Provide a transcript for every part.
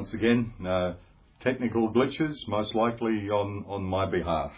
once again, technical glitches, most likely on my behalf.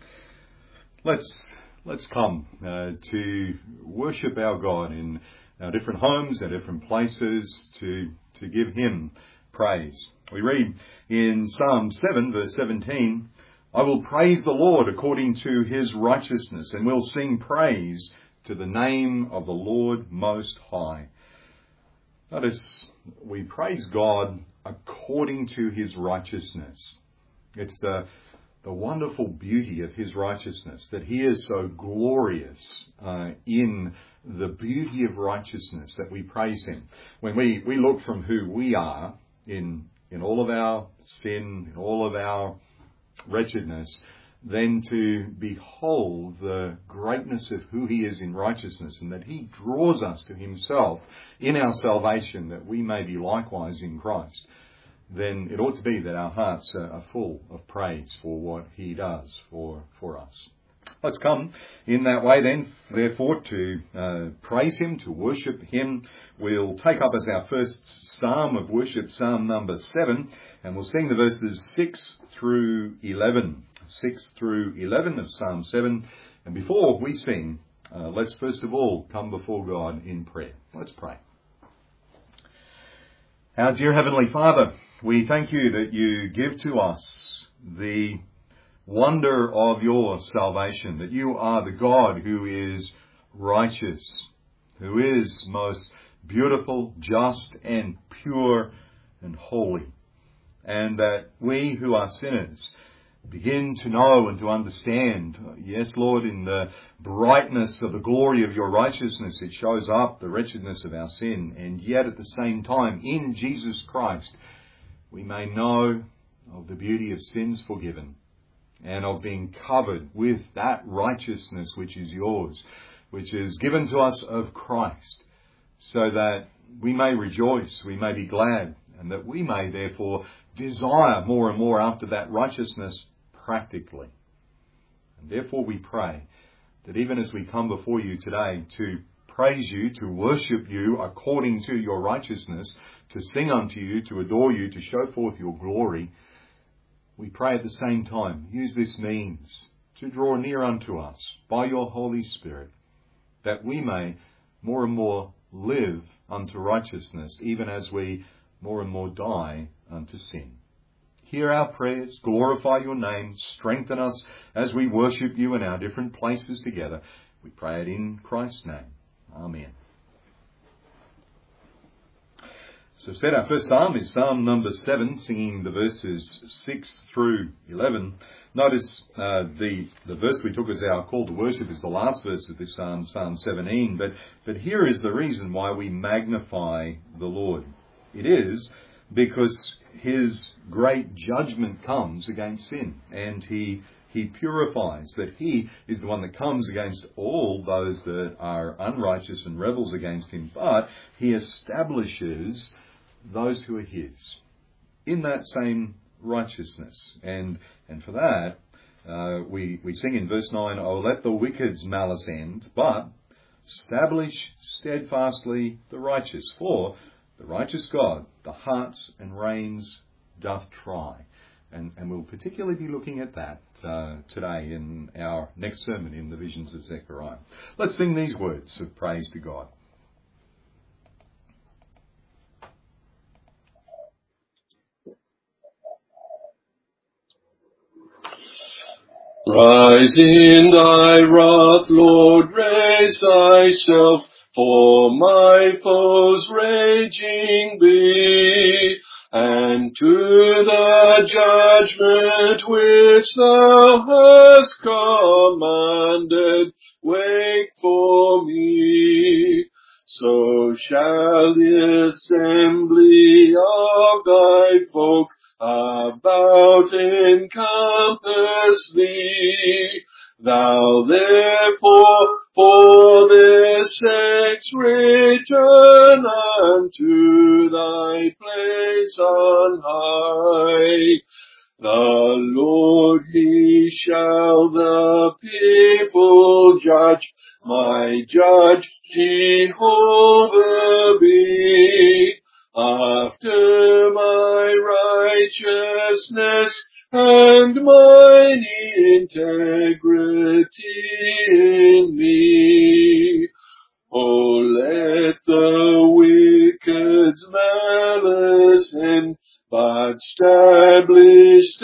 Let's come to worship our God in our different homes, our different places, to give Him praise. We read in Psalm 7, verse 17, I will praise the Lord according to His righteousness, and will sing praise to the name of the Lord Most High. Notice, we praise God according to His righteousness. It's the wonderful beauty of His righteousness, that He is so glorious in the beauty of righteousness that we praise Him. When we look from who we are in all of our sin, in all of our wretchedness, then to behold the greatness of who He is in righteousness, and that He draws us to Himself in our salvation, that we may be likewise in Christ, then it ought to be that our hearts are full of praise for what He does for us. Let's come in that way then, therefore, to praise Him, to worship Him. We'll take up as our first psalm of worship, Psalm number 7, and we'll sing the verses 6 through 11. 6 through 11 of Psalm 7. And before we sing, let's first of all come before God in prayer. Let's pray. Our dear Heavenly Father, we thank You that You give to us the wonder of Your salvation, that You are the God who is righteous, who is most beautiful, just and pure and holy, and that we who are sinners begin to know and to understand, yes, Lord, in the brightness of the glory of Your righteousness, it shows up the wretchedness of our sin, and yet at the same time, in Jesus Christ, we may know of the beauty of sins forgiven, and of being covered with that righteousness which is Yours, which is given to us of Christ, so that we may rejoice, we may be glad, and that we may therefore desire more and more after that righteousness practically. And therefore we pray that even as we come before You today to praise You, to worship You according to Your righteousness, to sing unto You, to adore You, to show forth Your glory, we pray at the same time, use this means to draw near unto us by Your Holy Spirit, that we may more and more live unto righteousness, even as we more and more die unto sin. Hear our prayers, glorify Your name, strengthen us as we worship You in our different places together. We pray it in Christ's name. Amen. So I've said our first psalm is Psalm number 7, singing the verses 6 through 11. Notice the verse we took as our call to worship is the last verse of this psalm, Psalm 17. But here is the reason why we magnify the Lord. It is because His great judgment comes against sin, and He purifies, that He is the one that comes against all those that are unrighteous and rebels against Him, but He establishes those who are His in that same righteousness. And for that, we sing in verse 9, O let the wicked's malice end, but establish steadfastly the righteous. For the righteous God, the hearts and reins doth try. And we'll particularly be looking at that today in our next sermon in the visions of Zechariah. Let's sing these words of praise to God. Rise in Thy wrath, Lord, raise Thyself, for my foes raging be, and to the judgment which Thou hast commanded, wake for me. So shall the assembly of Thy folk about encompass Thee. Thou therefore for this sex return unto Thy place on high. The Lord, He shall the people judge, my judge Jehovah be. After my righteousness and mine integrity in me. Oh, let the wicked's malice end, but establish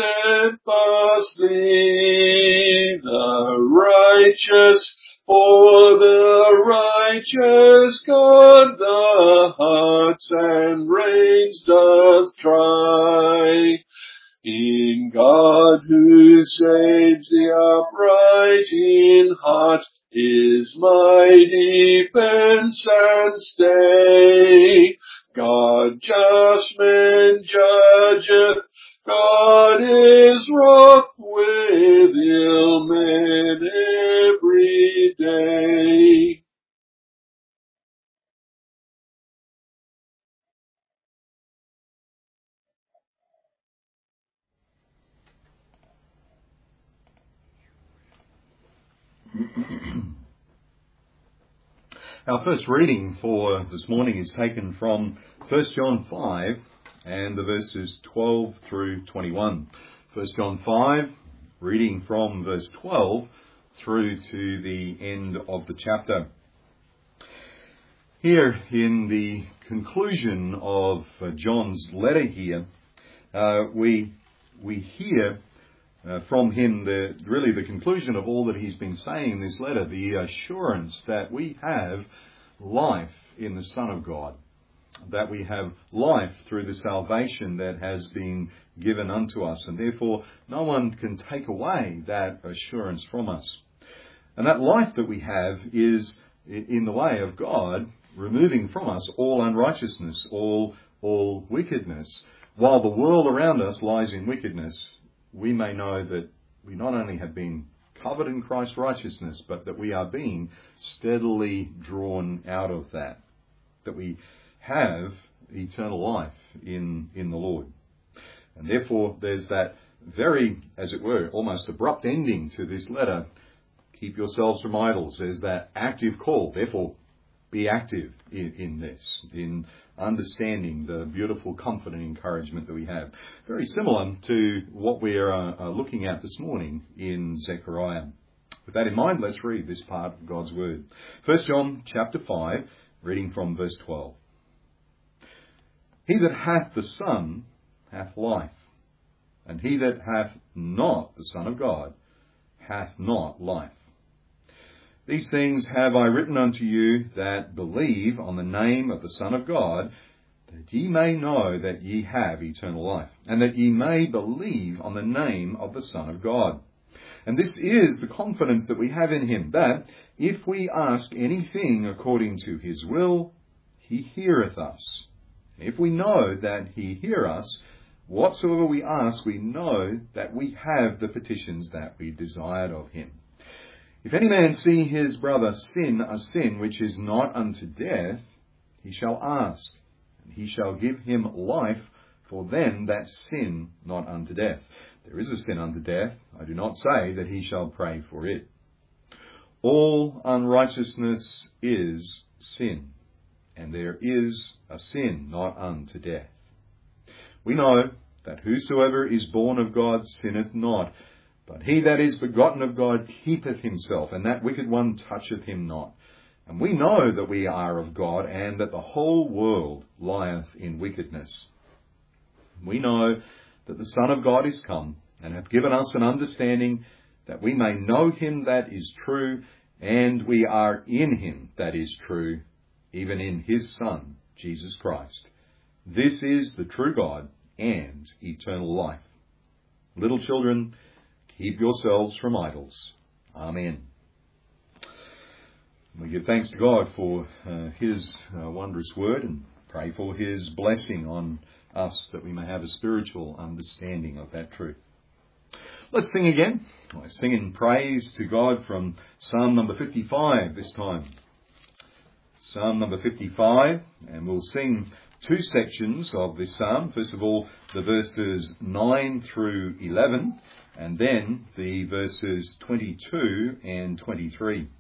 steadfastly the righteous. For the righteous God the hearts and reins doth try. In God who saves the upright in heart is my defense and stay. God just men judgeth, God is wroth with ill men every day. Our first reading for this morning is taken from 1 John 5 and the verses 12 through 21. 1 John 5, reading from verse 12 through to the end of the chapter. Here in the conclusion of John's letter here, we hear from him the conclusion of all that he's been saying in this letter, the assurance that we have life in the Son of God, that we have life through the salvation that has been given unto us, and therefore no one can take away that assurance from us. And that life that we have is in the way of God removing from us all unrighteousness, all wickedness. While the world around us lies in wickedness, we may know that we not only have been covered in Christ's righteousness, but that we are being steadily drawn out of that we have eternal life in the Lord. And therefore there's that very, as it were, almost abrupt ending to this letter. Keep yourselves from idols. There's that active call. Therefore, be active in this, in understanding the beautiful comfort and encouragement that we have. Very similar to what we are looking at this morning in Zechariah. With that in mind, let's read this part of God's Word. 1 John chapter 5, reading from verse 12. He that hath the Son hath life, and he that hath not the Son of God hath not life. These things have I written unto you that believe on the name of the Son of God, that ye may know that ye have eternal life, and that ye may believe on the name of the Son of God. And this is the confidence that we have in him, that if we ask anything according to his will, he heareth us. If we know that he hear us, whatsoever we ask, we know that we have the petitions that we desired of him. If any man see his brother sin a sin which is not unto death, he shall ask, and he shall give him life for them that sin not unto death. There is a sin unto death. I do not say that he shall pray for it. All unrighteousness is sin, and there is a sin not unto death. We know that whosoever is born of God sinneth not, but he that is begotten of God keepeth himself, and that wicked one toucheth him not. And we know that we are of God, and that the whole world lieth in wickedness. We know that the Son of God is come, and hath given us an understanding, that we may know him that is true, and we are in him that is true, even in his Son, Jesus Christ. This is the true God and eternal life. Little children, keep yourselves from idols. Amen. We give thanks to God for his wondrous word, and pray for his blessing on us, that we may have a spiritual understanding of that truth. Let's sing again. Let's sing in praise to God from Psalm number 55 this time. Psalm number 55, and we'll sing two sections of this psalm. First of all, the verses 9 through 11, and then the verses 22 and 23.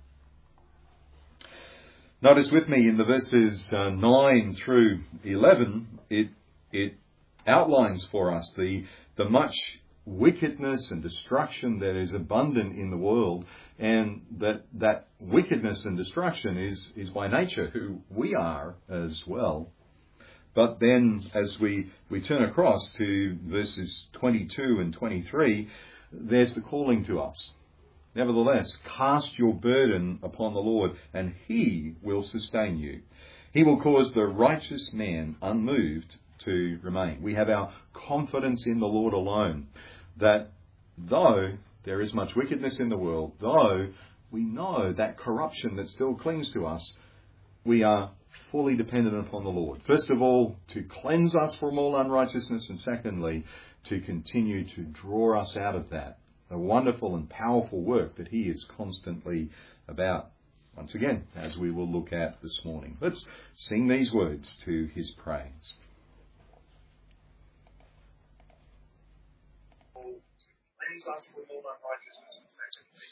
Notice with me in the verses 9 through 11, it outlines for us the much wickedness and destruction that is abundant in the world, and that wickedness and destruction is by nature who we are as well. But then as we turn across to verses 22 and 23, there's the calling to us. Nevertheless, cast your burden upon the Lord, and He will sustain you. He will cause the righteous man unmoved to remain. We have our confidence in the Lord alone, that though there is much wickedness in the world, though we know that corruption that still clings to us, we are fully dependent upon the Lord. First of all, to cleanse us from all unrighteousness, and secondly, to continue to draw us out of that. A wonderful and powerful work that He is constantly about. Once again, as we will look at this morning. Let's sing these words to His praise. Cleanse us from all unrighteousness, and secondly,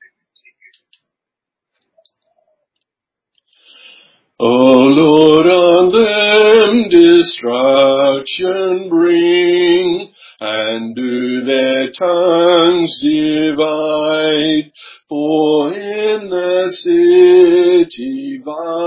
to continue. O Lord, on them destruction bring, and do their tongues divide. For in the city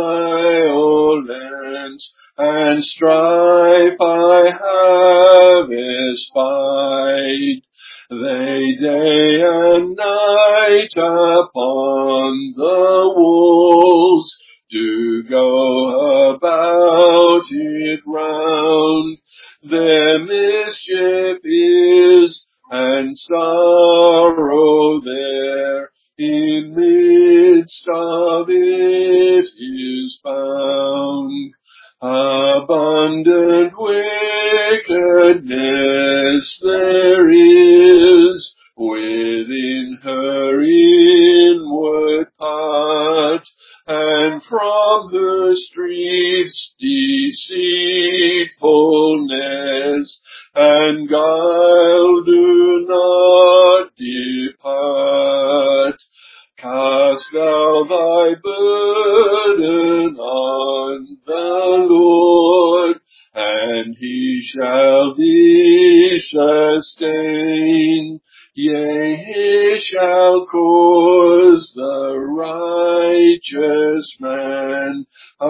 violence and strife I have espied. They day and night upon the walls do go about it round. Their mischief is and sorrow there in midst of it is found. Abundant wickedness there is within her inward part, and from her streets deceitfulness and guile do not depart. Cast thou thy burden on the Lord, and He shall thee sustain. Yea, He shall cause the righteous man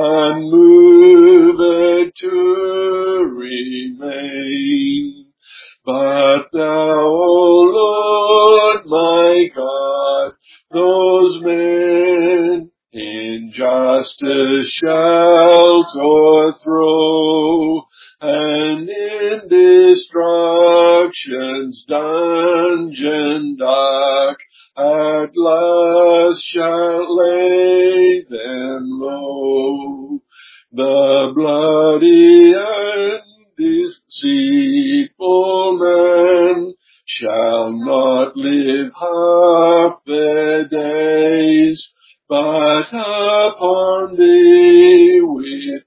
unmoved to remain. But thou, O Lord my God, those men injustice shalt o'erthrow, and in destruction's dungeon dark at last shalt lay them low. The bloody and deceitful man shall not live half their days, but upon thee with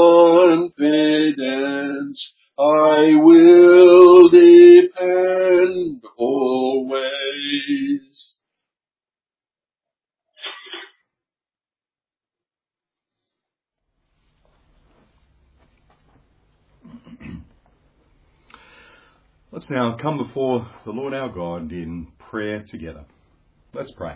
confidence I will depend always. Let's now come before the Lord our God in prayer together. Let's pray.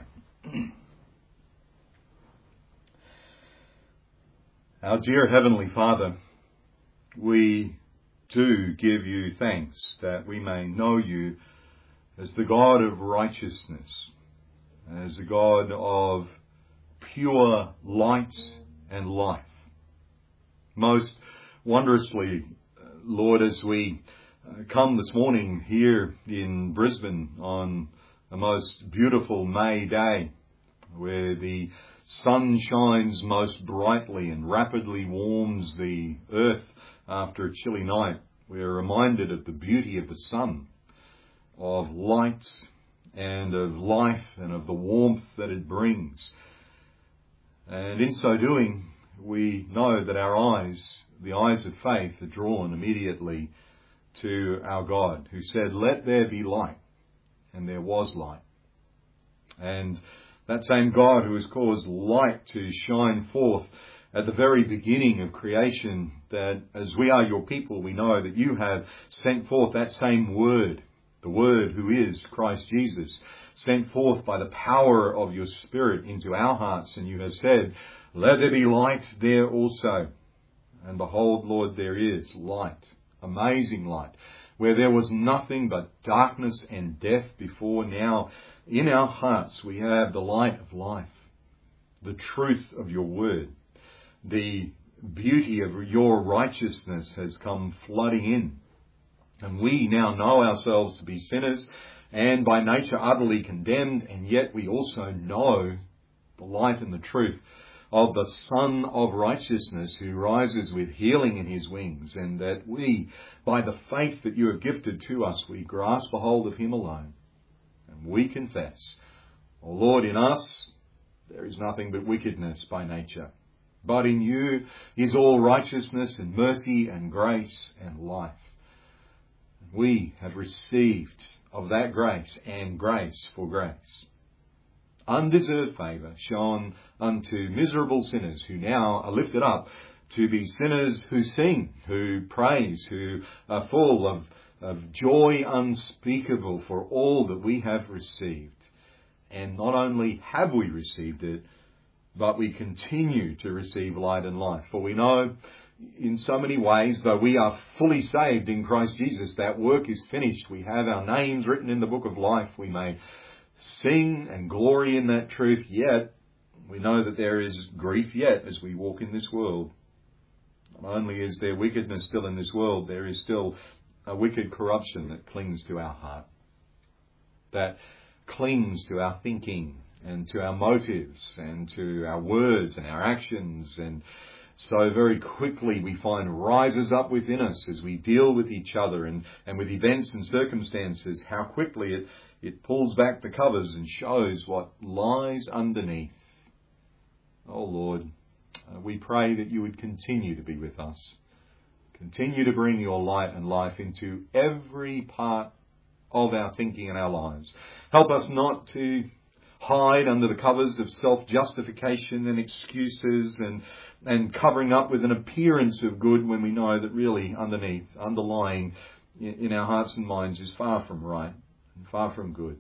Our dear Heavenly Father, we do give you thanks that we may know you as the God of righteousness, as the God of pure light and life. Most wondrously, Lord, as we come this morning here in Brisbane on a most beautiful May day, where the sun shines most brightly and rapidly warms the earth after a chilly night, we are reminded of the beauty of the sun, of light and of life and of the warmth that it brings. And in so doing, we know that our eyes, the eyes of faith, are drawn immediately to our God, who said, "Let there be light," and there was light. And that same God who has caused light to shine forth at the very beginning of creation, that as we are your people, we know that you have sent forth that same Word, the Word who is Christ Jesus, sent forth by the power of your Spirit into our hearts. And you have said, let there be light there also. And behold, Lord, there is light, amazing light, where there was nothing but darkness and death before. Now in our hearts we have the light of life, the truth of your Word. The beauty of your righteousness has come flooding in. And we now know ourselves to be sinners and by nature utterly condemned, and yet we also know the light and the truth of the Son of Righteousness who rises with healing in his wings, and that we, by the faith that you have gifted to us, we grasp a hold of him alone. And we confess, O Lord, in us there is nothing but wickedness by nature. But in you is all righteousness and mercy and grace and life. We have received of that grace and grace for grace. Undeserved favour shown unto miserable sinners who now are lifted up to be sinners who sing, who praise, who are full of joy unspeakable for all that we have received. And not only have we received it, but we continue to receive light and life. For we know in so many ways, though we are fully saved in Christ Jesus, that work is finished. We have our names written in the book of life. We may sing and glory in that truth, yet we know that there is grief yet as we walk in this world. Not only is there wickedness still in this world, there is still a wicked corruption that clings to our heart, that clings to our thinking and to our motives and to our words and our actions. And so very quickly we find rises up within us as we deal with each other and with events and circumstances, how quickly it pulls back the covers and shows what lies underneath. Oh Lord, we pray that you would continue to be with us. Continue to bring your light and life into every part of our thinking and our lives. Help us not to hide under the covers of self-justification and excuses and covering up with an appearance of good when we know that really underlying in our hearts and minds is far from right and far from good.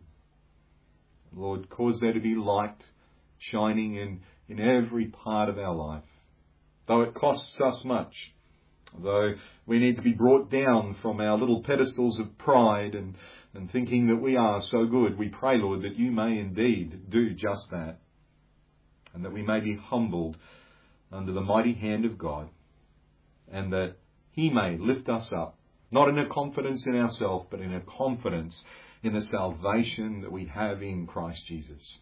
Lord, cause there to be light shining in every part of our life. Though it costs us much, though we need to be brought down from our little pedestals of pride and thinking that we are so good, we pray, Lord, that you may indeed do just that, and that we may be humbled under the mighty hand of God, and that he may lift us up, not in a confidence in ourselves, but in a confidence in the salvation that we have in Christ Jesus.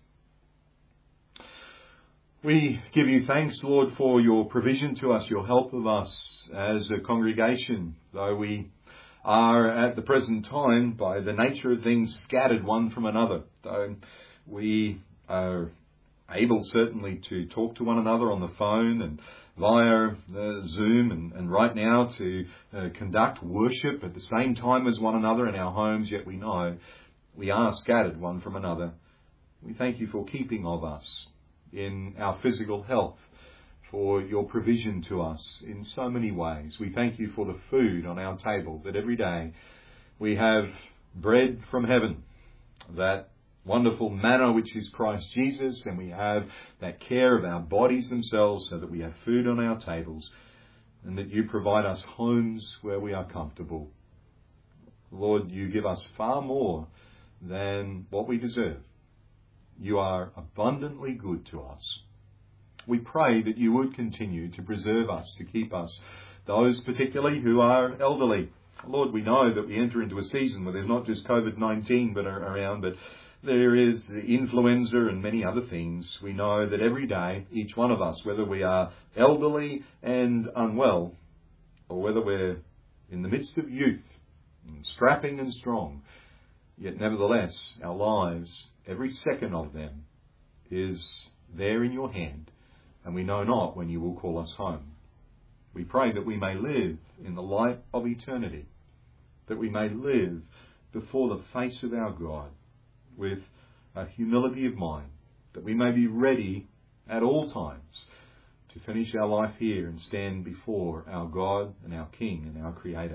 We give you thanks, Lord, for your provision to us, your help of us as a congregation, though we are at the present time, by the nature of things, scattered one from another. Though we are able certainly to talk to one another on the phone and via Zoom and right now to conduct worship at the same time as one another in our homes, yet we know we are scattered one from another. We thank you for keeping of us in our physical health, for your provision to us in so many ways. We thank you for the food on our table, that every day we have bread from heaven, that wonderful manna which is Christ Jesus, and we have that care of our bodies themselves so that we have food on our tables, and that you provide us homes where we are comfortable. Lord, you give us far more than what we deserve. You are abundantly good to us. We pray that you would continue to preserve us, to keep us, those particularly who are elderly. Lord, we know that we enter into a season where there's not just COVID-19 but around, but there is influenza and many other things. We know that every day, each one of us, whether we are elderly and unwell, or whether we're in the midst of youth, strapping and strong, yet nevertheless, our lives, every second of them, is there in your hand. And we know not when you will call us home. We pray that we may live in the light of eternity, that we may live before the face of our God with a humility of mind, that we may be ready at all times to finish our life here and stand before our God and our King and our Creator.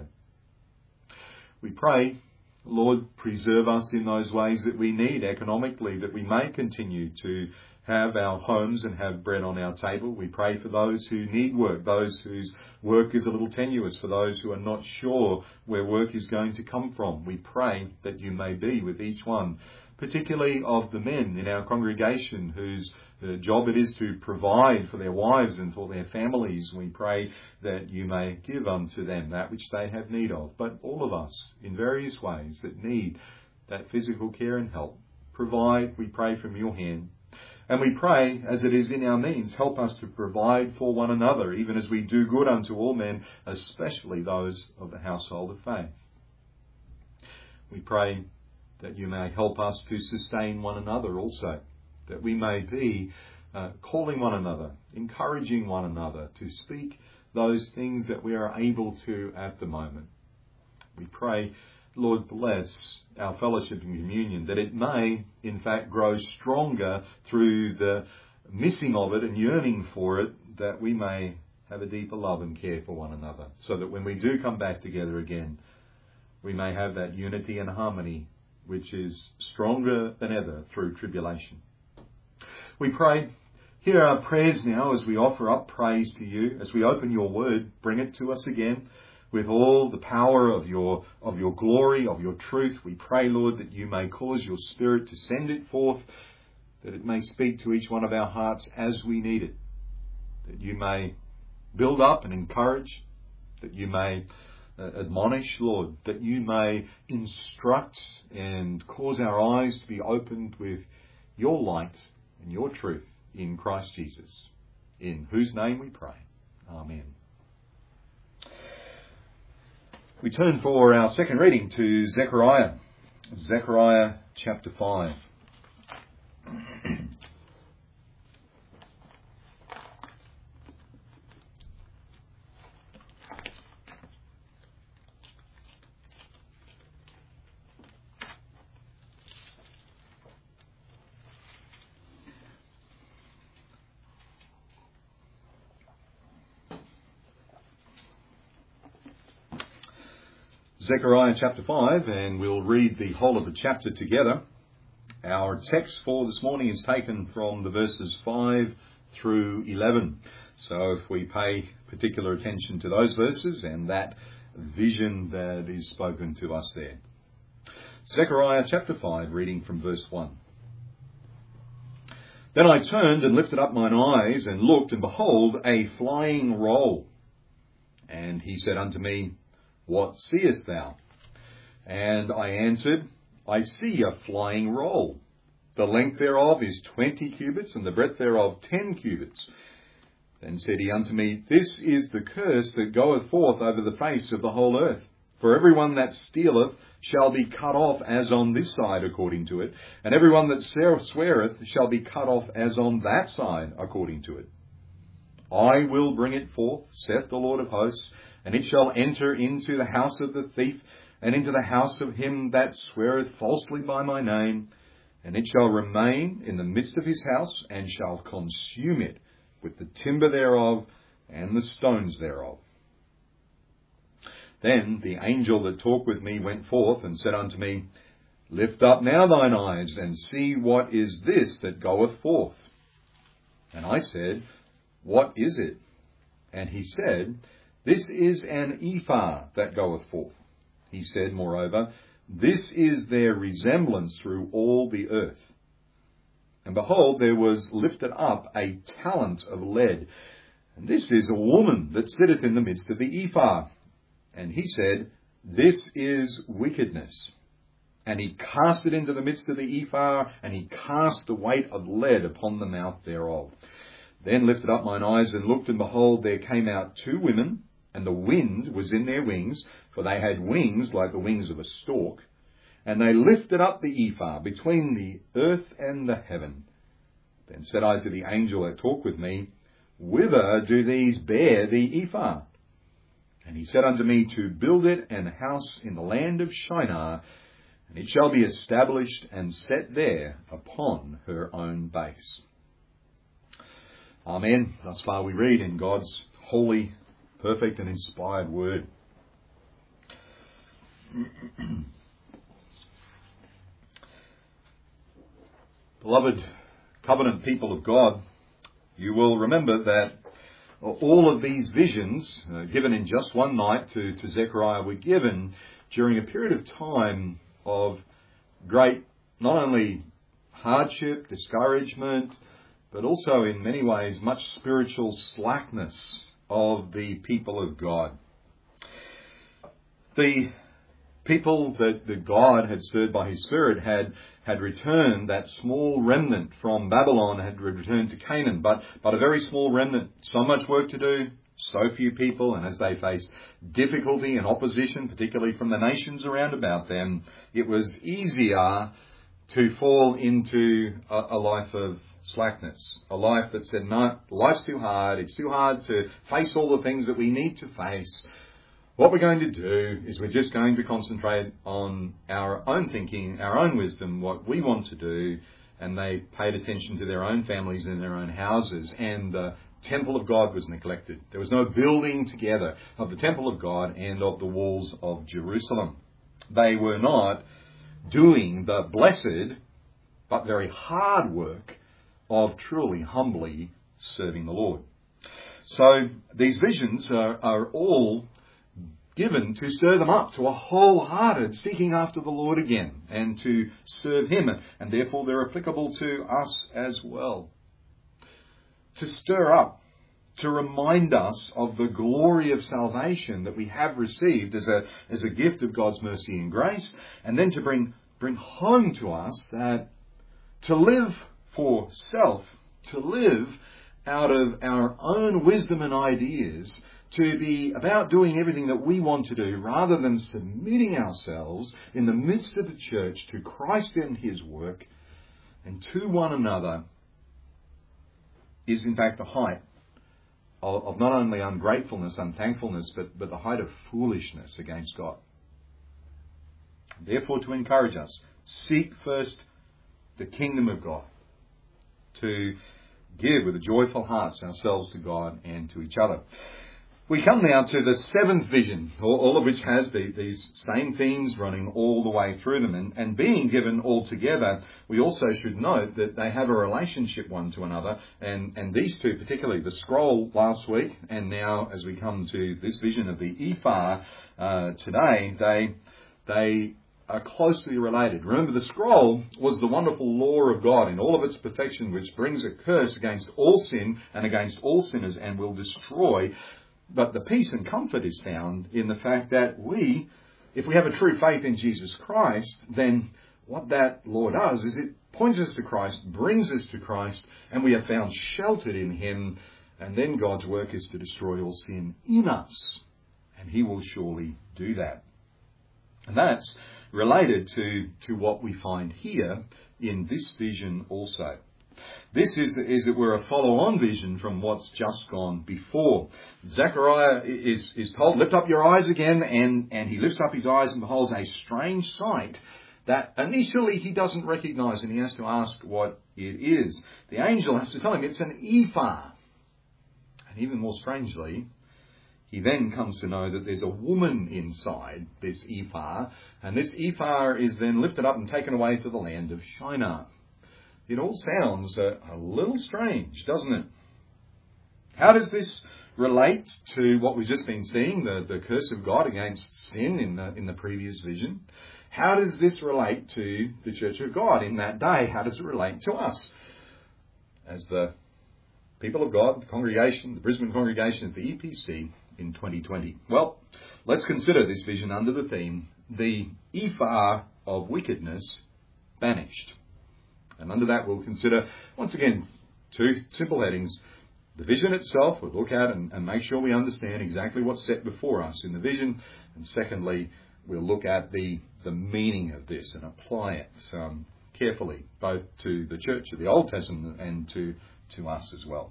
We pray, Lord, preserve us in those ways that we need economically, that we may continue to have our homes and have bread on our table. We pray for those who need work, those whose work is a little tenuous, for those who are not sure where work is going to come from. We pray that you may be with each one, particularly of the men in our congregation whose job it is to provide for their wives and for their families. We pray that you may give unto them that which they have need of. But all of us, in various ways, that need that physical care and help, provide, we pray, from your hand. And we pray, as it is in our means, help us to provide for one another, even as we do good unto all men, especially those of the household of faith. We pray that you may help us to sustain one another also, that we may be calling one another, encouraging one another to speak those things that we are able to at the moment. We pray, Lord, bless our fellowship and communion, that it may, in fact, grow stronger through the missing of it and yearning for it, that we may have a deeper love and care for one another, so that when we do come back together again, we may have that unity and harmony which is stronger than ever through tribulation. We pray, hear our prayers now as we offer up praise to you, as we open your word, bring it to us again with all the power of your glory, of your truth. We pray, Lord, that you may cause your Spirit to send it forth, that it may speak to each one of our hearts as we need it, that you may build up and encourage, that you may admonish, Lord, that you may instruct and cause our eyes to be opened with your light and your truth in Christ Jesus, in whose name we pray. Amen. We turn for our second reading to Zechariah. Zechariah chapter 5. Zechariah chapter 5, and we'll read the whole of the chapter together. Our text for this morning is taken from the verses 5 through 11. So if we pay particular attention to those verses and that vision that is spoken to us there. Zechariah chapter 5, reading from verse 1. Then I turned and lifted up mine eyes and looked, and behold, a flying roll. And he said unto me, What seest thou? And I answered, I see a flying roll. The length thereof is 20 cubits, and the breadth thereof 10 cubits. Then said he unto me, This is the curse that goeth forth over the face of the whole earth. For every one that stealeth shall be cut off as on this side according to it, and every one that sweareth shall be cut off as on that side according to it. I will bring it forth, saith the Lord of hosts, and it shall enter into the house of the thief, and into the house of him that sweareth falsely by my name, and it shall remain in the midst of his house, and shall consume it with the timber thereof, and the stones thereof. Then the angel that talked with me went forth, and said unto me, Lift up now thine eyes, and see what is this that goeth forth. And I said, What is it? And he said, This is an ephah that goeth forth. He said, moreover, This is their resemblance through all the earth. And behold, there was lifted up a talent of lead. And this is a woman that sitteth in the midst of the ephah. And he said, This is wickedness. And he cast it into the midst of the ephah, and he cast the weight of lead upon the mouth thereof. Then lifted up mine eyes and looked, and behold, there came out 2 women, and the wind was in their wings, for they had wings like the wings of a stork. And they lifted up the ephah between the earth and the heaven. Then said I to the angel that talked with me, Whither do these bear the ephah? And he said unto me, To build it an house in the land of Shinar, and it shall be established and set there upon her own base. Amen. Thus far we read in God's holy, perfect and inspired word. Beloved covenant people of God, you will remember that all of these visions given in just one night to Zechariah were given during a period of time of great, not only hardship, discouragement, but also in many ways much spiritual slackness of the people of God. The people that God had stirred by His Spirit had returned, that small remnant from Babylon had returned to Canaan, but a very small remnant. So much work to do, so few people, and as they faced difficulty and opposition, particularly from the nations around about them, it was easier to fall into a life of slackness, a life that said, no, life's too hard, it's too hard to face all the things that we need to face. What we're going to do is we're just going to concentrate on our own thinking, our own wisdom, what we want to do, and they paid attention to their own families and their own houses, and the temple of God was neglected. There was no building together of the temple of God and of the walls of Jerusalem. They were not doing the blessed but very hard work of truly humbly serving the Lord. So these visions are all given to stir them up to a wholehearted seeking after the Lord again and to serve Him, and therefore they're applicable to us as well. To stir up, to remind us of the glory of salvation that we have received as a gift of God's mercy and grace, and then to bring home to us that to live for self, to live out of our own wisdom and ideas, to be about doing everything that we want to do rather than submitting ourselves in the midst of the church to Christ and His work and to one another, is in fact the height of not only ungratefulness, unthankfulness, but the height of foolishness against God. Therefore, to encourage us, seek first the kingdom of God, to give with a joyful hearts ourselves to God and to each other. We come now to the seventh vision, all of which has these same themes running all the way through them. And being given all together, we also should note that they have a relationship one to another. And these two, particularly the scroll last week, and now as we come to this vision of the ephah today, they are closely related. Remember, the scroll was the wonderful law of God in all of its perfection, which brings a curse against all sin and against all sinners and will destroy. But the peace and comfort is found in the fact that if we have a true faith in Jesus Christ, then what that law does is it points us to Christ, brings us to Christ, and we are found sheltered in Him. And then God's work is to destroy all sin in us. And He will surely do that. And that's related to what we find here in this vision also. This is, as it were, a follow-on vision from what's just gone before. Zechariah is told, lift up your eyes again, and he lifts up his eyes and beholds a strange sight that initially he doesn't recognize, and he has to ask what it is. The angel has to tell him it's an ephah. And even more strangely, he then comes to know that there's a woman inside this ephah, and this ephah is then lifted up and taken away to the land of Shinar. It all sounds a little strange, doesn't it? How does this relate to what we've just been seeing, the curse of God against sin in the previous vision? How does this relate to the Church of God in that day? How does it relate to us as the people of God, the congregation, the Brisbane congregation of the EPC in 2020? Well, let's consider this vision under the theme, the ephah of wickedness banished. And under that we'll consider, once again, two simple headings. The vision itself we'll look at and make sure we understand exactly what's set before us in the vision. And secondly, we'll look at the meaning of this and apply it carefully, both to the church of the Old Testament and to us as well.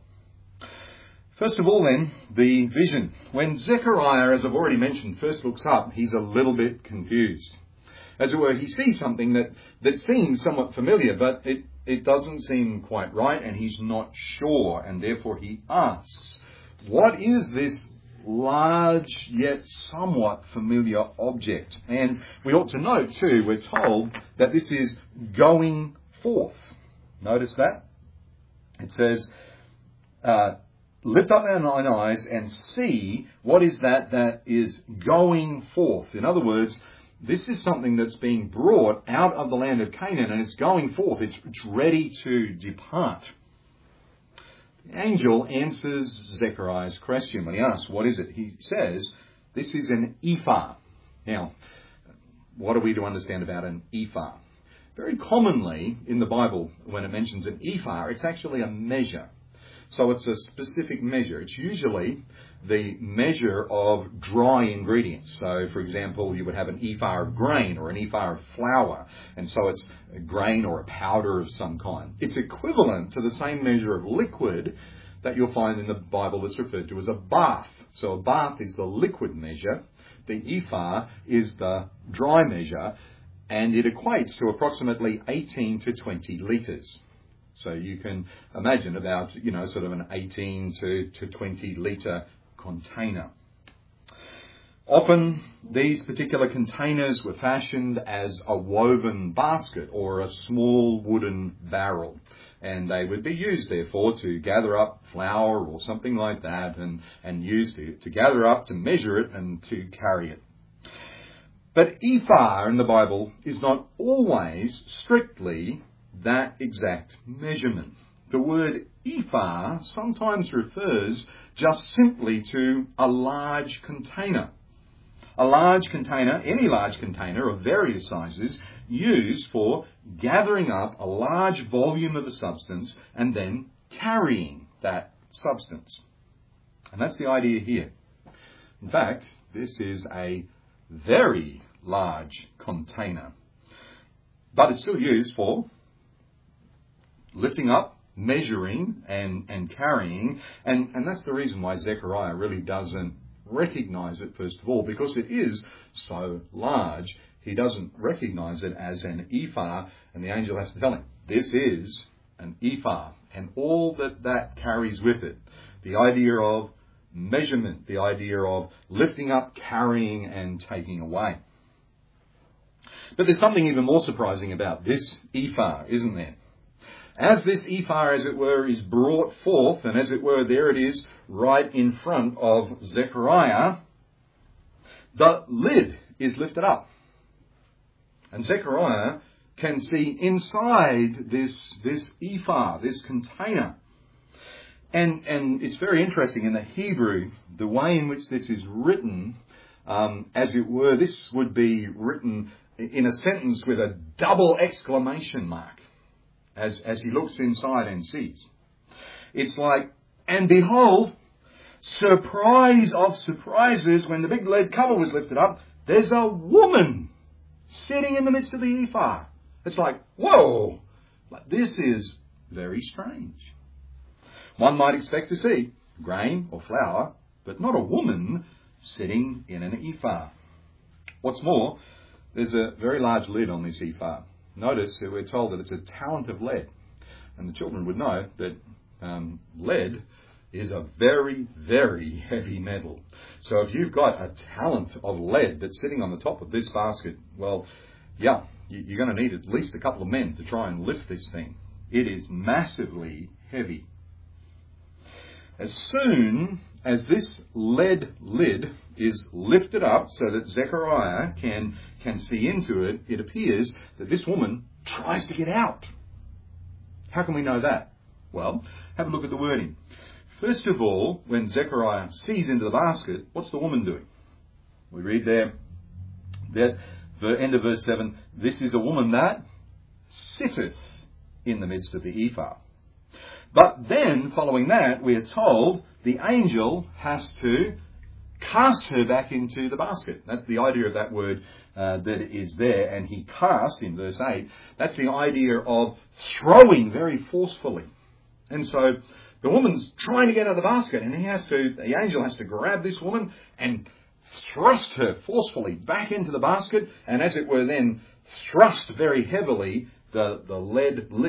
First of all then, the vision. When Zechariah, as I've already mentioned, first looks up, he's a little bit confused. As it were, he sees something that seems somewhat familiar, but it doesn't seem quite right, and he's not sure, and therefore he asks, what is this large yet somewhat familiar object? And we ought to note too, we're told that this is going forth. Notice that? It says, lift up thine eyes and see what is that is going forth. In other words, this is something that's being brought out of the land of Canaan, and it's going forth. It's ready to depart. The angel answers Zechariah's question when he asks, what is it? He says, this is an ephah. Now, what are we to understand about an ephah? Very commonly in the Bible, when it mentions an ephah, it's actually a measure. So it's a specific measure. It's usually the measure of dry ingredients. So, for example, you would have an ephah of grain or an ephah of flour, and so it's a grain or a powder of some kind. It's equivalent to the same measure of liquid that you'll find in the Bible that's referred to as a bath. So a bath is the liquid measure. The ephah is the dry measure, and it equates to approximately 18 to 20 litres. So you can imagine about, sort of an 18 to 20 litre container. Often these particular containers were fashioned as a woven basket or a small wooden barrel. And they would be used, therefore, to gather up flour or something like that and used to gather up, to measure it and to carry it. But ephah in the Bible is not always strictly that exact measurement. The word ephah sometimes refers just simply to a large container. A large container, any large container of various sizes, used for gathering up a large volume of a substance and then carrying that substance. And that's the idea here. In fact, this is a very large container. But it's still used for lifting up, measuring, and carrying. And that's the reason why Zechariah really doesn't recognize it, first of all, because it is so large. He doesn't recognize it as an ephah, and the angel has to tell him, this is an ephah, and all that carries with it. The idea of measurement, the idea of lifting up, carrying, and taking away. But there's something even more surprising about this ephah, isn't there? As this ephah, as it were, is brought forth, and as it were, there it is, right in front of Zechariah, the lid is lifted up. And Zechariah can see inside this ephah, this container. And it's very interesting in the Hebrew, the way in which this is written, as it were, this would be written in a sentence with a double exclamation mark as he looks inside and sees. It's like, and behold, surprise of surprises, when the big lead cover was lifted up, there's a woman sitting in the midst of the ephah. It's like, whoa, this is very strange. One might expect to see grain or flour, but not a woman sitting in an ephah. What's more, there's a very large lid on this ephah. Notice that we're told that it's a talent of lead. And the children would know that lead is a very, very heavy metal. So if you've got a talent of lead that's sitting on the top of this basket, well, yeah, you're going to need at least a couple of men to try and lift this thing. It is massively heavy. As soon as this lead lid is lifted up so that Zechariah can see into it, it appears that this woman tries to get out. How can we know that? Well, have a look at the wording. First of all, when Zechariah sees into the basket, what's the woman doing? We read there that the end of verse 7, this is a woman that sitteth in the midst of the ephah. But then, following that, we are told the angel has to cast her back into the basket. That's the idea of that word that is there. And he cast, in verse 8, that's the idea of throwing very forcefully. And so the woman's trying to get out of the basket, and the angel has to grab this woman and thrust her forcefully back into the basket, and as it were then thrust very heavily the lead lid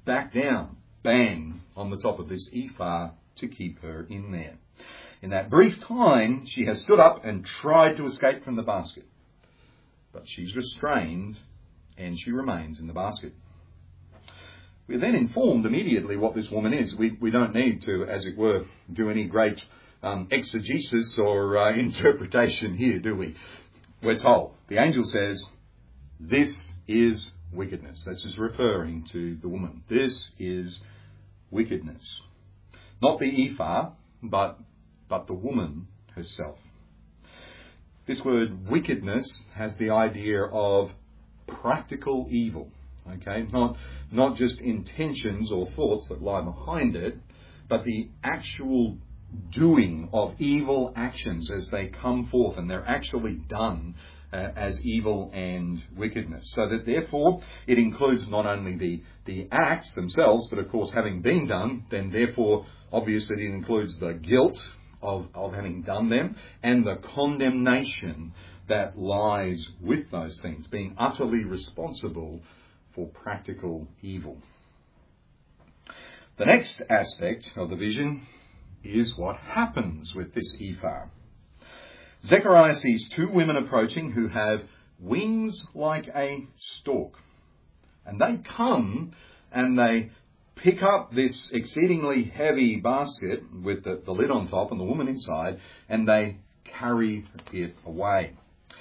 back down, bang, on the top of this ephah to keep her in there. In that brief time, she has stood up and tried to escape from the basket. But she's restrained and she remains in the basket. We're then informed immediately what this woman is. We don't need to, as it were, do any great exegesis or interpretation here, do we? We're told. The angel says, this is wickedness. This is referring to the woman. This is wickedness. Not the ephah, but the woman herself. This word wickedness has the idea of practical evil. Okay, not just intentions or thoughts that lie behind it, but the actual doing of evil actions as they come forth, and they're actually done as evil and wickedness. So that therefore it includes not only the acts themselves, but of course having been done, then therefore obviously it includes the guilt of having done them and the condemnation that lies with those things, being utterly responsible for practical evil. The next aspect of the vision is what happens with this ephah. Zechariah sees two women approaching who have wings like a stork. And they come and they pick up this exceedingly heavy basket with the lid on top and the woman inside, and they carry it away.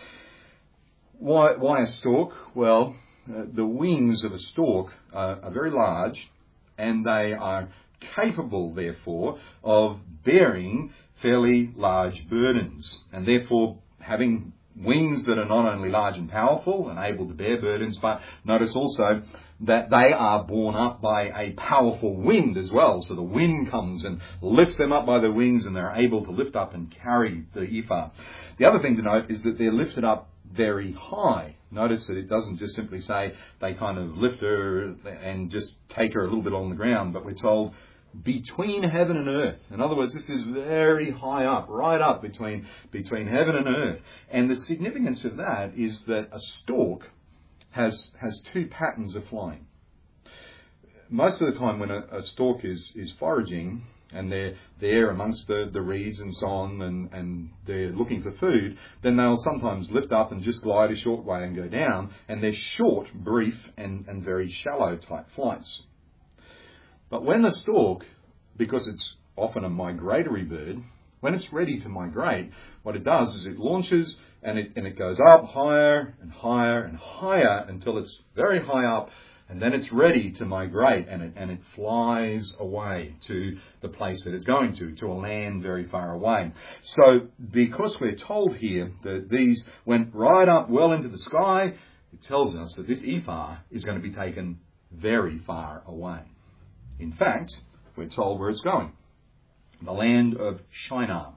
Why a stork? Well, the wings of a stork are very large, and they are capable, therefore, of bearing fairly large burdens. And therefore, having wings that are not only large and powerful and able to bear burdens, but notice also that they are borne up by a powerful wind as well. So the wind comes and lifts them up by their wings, and they're able to lift up and carry the ephah. The other thing to note is that they're lifted up very high. Notice that it doesn't just simply say they kind of lift her and just take her a little bit on the ground, but we're told between heaven and earth. In other words, this is very high up, right up between heaven and earth. And the significance of that is that a stork has two patterns of flying. Most of the time when a stork is foraging, and they're there amongst the reeds and so on, and they're looking for food, then they'll sometimes lift up and just glide a short way and go down, and they're short, brief, and very shallow type flights. But when the stork, because it's often a migratory bird, when it's ready to migrate, what it does is it launches and it goes up higher and higher and higher until it's very high up, and then it's ready to migrate, and it flies away to the place that it's going to a land very far away. So because we're told here that these went right up well into the sky, it tells us that this ephah is going to be taken very far away. In fact, we're told where it's going. The land of Shinar.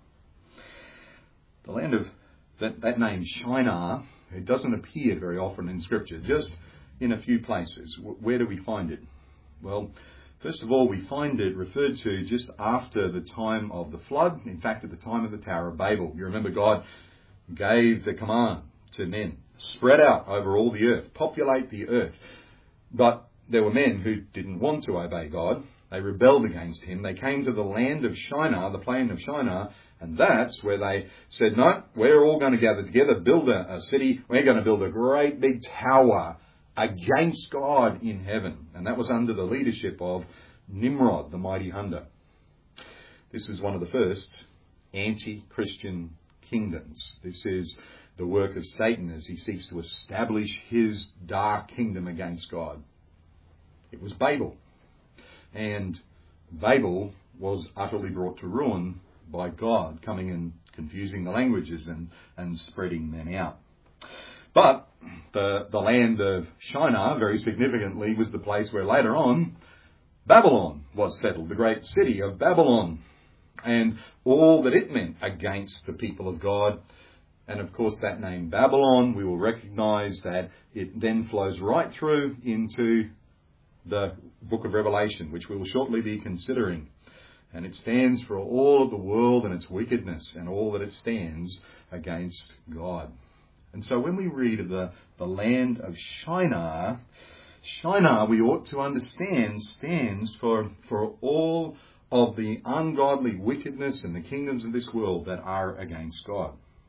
The land of that name Shinar, it doesn't appear very often in Scripture, just in a few places. Where do we find it? Well, first of all, we find it referred to just after the time of the flood. In fact, at the time of the Tower of Babel. You remember God gave the command to men, spread out over all the earth, populate the earth. But there were men who didn't want to obey God. They rebelled against him. They came to the land of Shinar, the plain of Shinar, and that's where they said, no, we're all going to gather together, build a city. We're going to build a great big tower against God in heaven. And that was under the leadership of Nimrod, the mighty hunter. This is one of the first anti-Christian kingdoms. This is the work of Satan as he seeks to establish his dark kingdom against God. It was Babel. And Babel was utterly brought to ruin by God coming and confusing the languages and spreading them out. But the land of Shinar, very significantly, was the place where later on Babylon was settled, the great city of Babylon, and all that it meant against the people of God. And of course that name Babylon, we will recognise that it then flows right through into the book of Revelation, which we will shortly be considering. And it stands for all of the world and its wickedness and all that it stands against God. And so when we read of the land of Shinar, Shinar, we ought to understand, stands for all of the ungodly wickedness and the kingdoms of this world that are against God.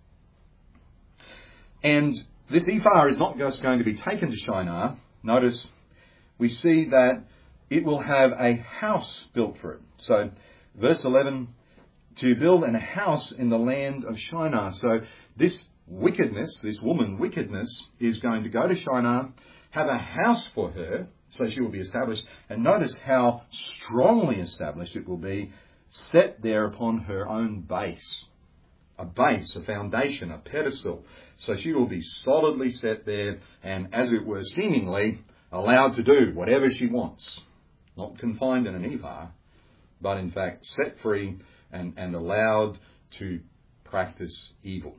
And this ephah is not just going to be taken to Shinar. Notice we see that it will have a house built for it. So verse 11, to build a house in the land of Shinar. So this wickedness, this woman wickedness, is going to go to Shinar, have a house for her, so she will be established. And notice how strongly established it will be, set there upon her own base. A base, a foundation, a pedestal. So she will be solidly set there and, as it were, seemingly allowed to do whatever she wants. Not confined in an ephah, but in fact set free and allowed to practice evil.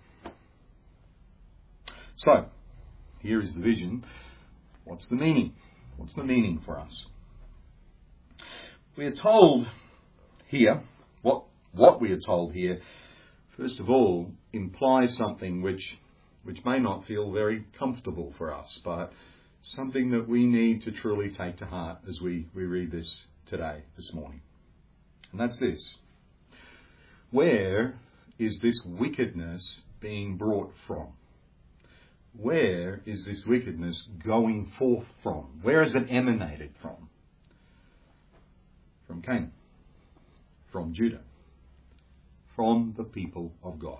So, here is the vision. What's the meaning? What's the meaning for us? We are told here, what we are told here, first of all, implies something which may not feel very comfortable for us, but something that we need to truly take to heart as we read this today, this morning. And that's this. Where is this wickedness being brought from? Where is this wickedness going forth from? Where is it emanated from? From Canaan. From Judah. From the people of God.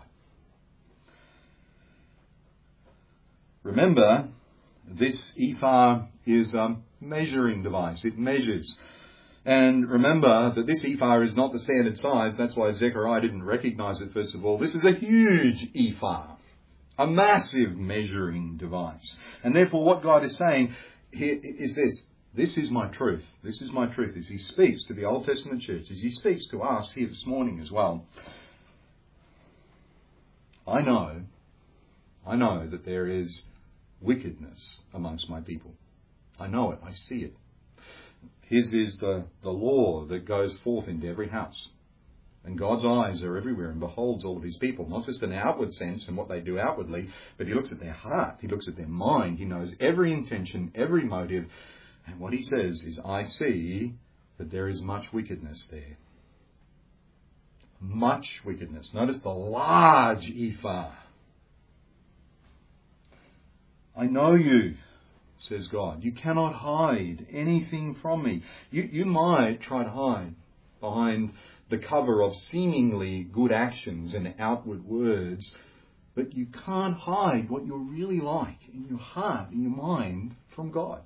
Remember, this ephah is a measuring device. It measures. And remember that this ephah is not the standard size. That's why Zechariah didn't recognize it, first of all. This is a huge ephah. A massive measuring device. And therefore what God is saying here is this. This is my truth. This is my truth. As he speaks to the Old Testament church, as he speaks to us here this morning as well. I know that there is wickedness amongst my people. I know it. I see it. His is the law that goes forth into every house. And God's eyes are everywhere and beholds all of his people, not just in an outward sense and what they do outwardly, but he looks at their heart, he looks at their mind, he knows every intention, every motive. And what he says is, I see that there is much wickedness there. Much wickedness. Notice the large ephah. I know you, says God. You cannot hide anything from me. You might try to hide behind the cover of seemingly good actions and outward words, but you can't hide what you're really like in your heart, in your mind, from God.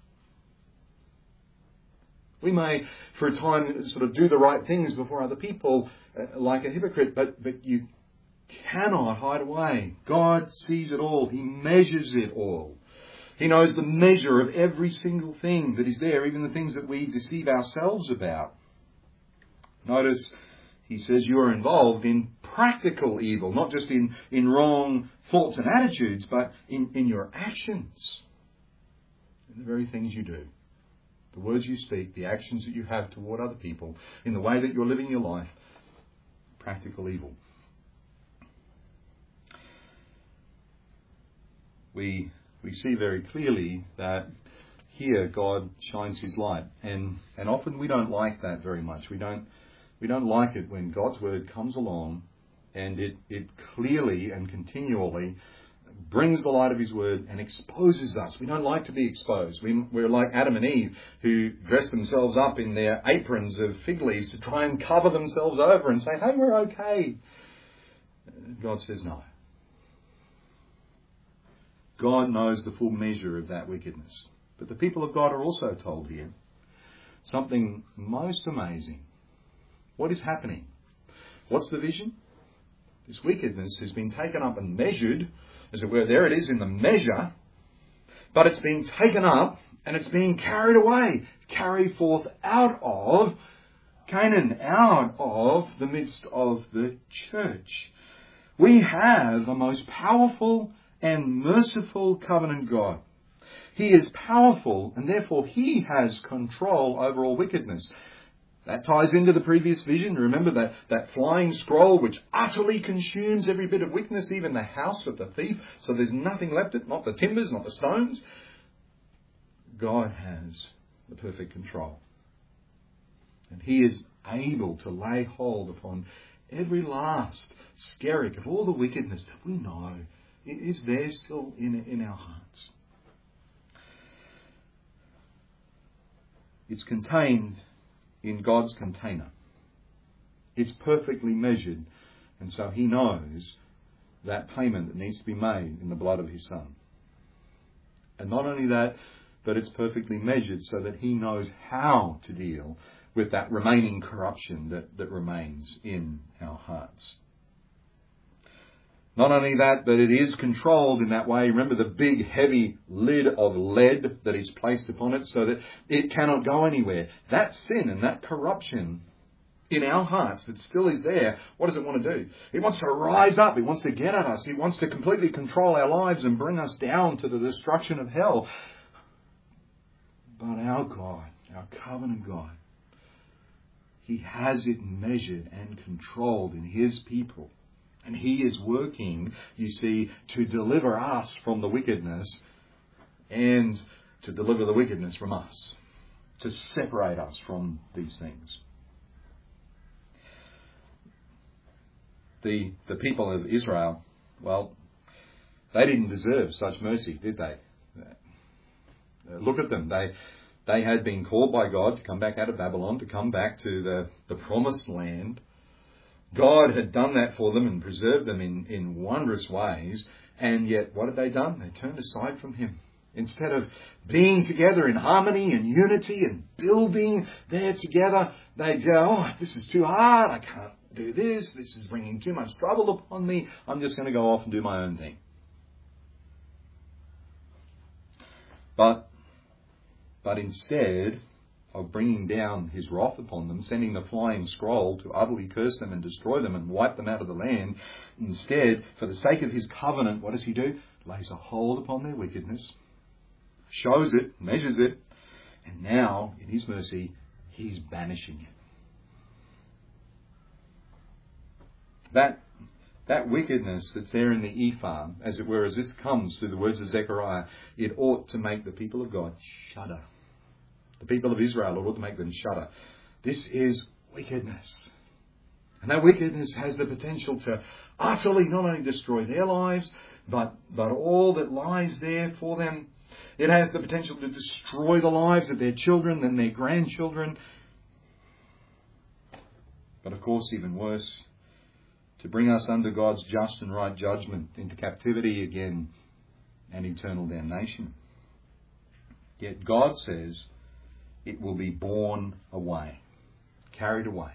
We may, for a time, sort of do the right things before other people, like a hypocrite, but you cannot hide away. God sees it all. He measures it all. He knows the measure of every single thing that is there, even the things that we deceive ourselves about. Notice, he says you are involved in practical evil, not just in wrong thoughts and attitudes, but in your actions, in the very things you do. The words you speak, the actions that you have toward other people, in the way that you're living your life, practical evil. We see very clearly that here God shines his light, and often we don't like that very much. We don't like it when God's word comes along and it clearly and continually brings the light of his word and exposes us. We don't like to be exposed. We're like Adam and Eve, who dressed themselves up in their aprons of fig leaves to try and cover themselves over and say, hey, we're okay. God says no. God knows the full measure of that wickedness. But the people of God are also told here something most amazing. What is happening? What's the vision? This wickedness has been taken up and measured, as it were. There it is in the measure. But it's being taken up and it's being carried away, carried forth out of Canaan, out of the midst of the church. We have a most powerful and merciful covenant God. He is powerful and therefore he has control over all wickedness. That ties into the previous vision. Remember that flying scroll which utterly consumes every bit of wickedness, even the house of the thief. So there's nothing left, not the timbers, not the stones. God has the perfect control. And He is able to lay hold upon every last skerrick of all the wickedness that we know is there still in our hearts. It's contained in God's container. It's perfectly measured, and so He knows that payment that needs to be made in the blood of His Son. And not only that, but it's perfectly measured so that He knows how to deal with that remaining corruption that remains in our hearts. Not only that, but it is controlled in that way. Remember the big heavy lid of lead that is placed upon it so that it cannot go anywhere. That sin and that corruption in our hearts that still is there, what does it want to do? It wants to rise up. It wants to get at us. It wants to completely control our lives and bring us down to the destruction of hell. But our God, our covenant God, He has it measured and controlled in His people. And He is working, you see, to deliver us from the wickedness and to deliver the wickedness from us, to separate us from these things. The people of Israel, well, they didn't deserve such mercy, did they? Look at them. They had been called by God to come back out of Babylon, to come back to the promised land. God had done that for them and preserved them in wondrous ways. And yet, what had they done? They turned aside from Him. Instead of being together in harmony and unity and building there together, they go, oh, this is too hard. I can't do this. This is bringing too much trouble upon me. I'm just going to go off and do my own thing. But instead of bringing down His wrath upon them, sending the flying scroll to utterly curse them and destroy them and wipe them out of the land, instead, for the sake of His covenant, what does He do? Lays a hold upon their wickedness, shows it, measures it, and now, in His mercy, He's banishing it. That wickedness that's there in the ephah, as it were, as this comes through the words of Zechariah, it ought to make the people of God shudder. The people of Israel ought to make them shudder. This is wickedness. And that wickedness has the potential to utterly not only destroy their lives, but all that lies there for them. It has the potential to destroy the lives of their children and their grandchildren. But of course, even worse, to bring us under God's just and right judgment into captivity again and eternal damnation. Yet God says it will be borne away, carried away.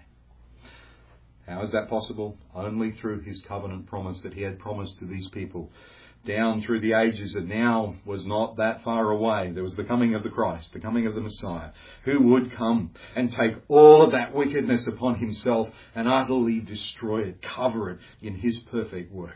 How is that possible? Only through His covenant promise that He had promised to these people down through the ages that now was not that far away. There was the coming of the Christ, the coming of the Messiah, who would come and take all of that wickedness upon Himself and utterly destroy it, cover it in His perfect work.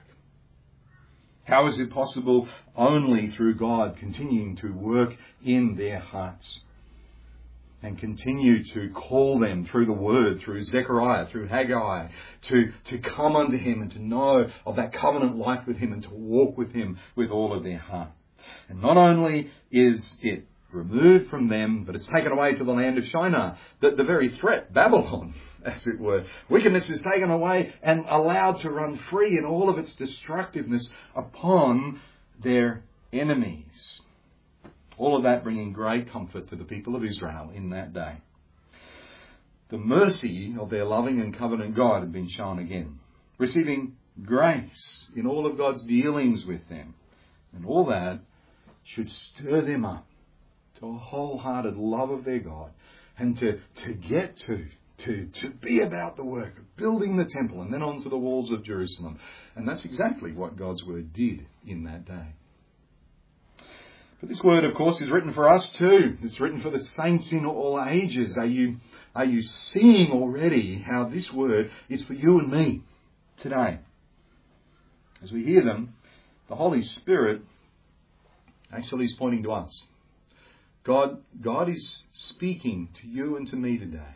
How is it possible? Only through God continuing to work in their hearts and continue to call them through the Word, through Zechariah, through Haggai, to come unto Him and to know of that covenant life with Him and to walk with Him with all of their heart. And not only is it removed from them, but it's taken away to the land of Shinar, the very threat, Babylon, as it were. Wickedness is taken away and allowed to run free in all of its destructiveness upon their enemies. All of that bringing great comfort to the people of Israel in that day. The mercy of their loving and covenant God had been shown again, receiving grace in all of God's dealings with them. And all that should stir them up to a wholehearted love of their God and to get to be about the work of building the temple and then onto the walls of Jerusalem. And that's exactly what God's word did in that day. But this word, of course, is written for us too. It's written for the saints in all ages. Are you seeing already how this word is for you and me today? As we hear them, the Holy Spirit actually is pointing to us. God is speaking to you and to me today.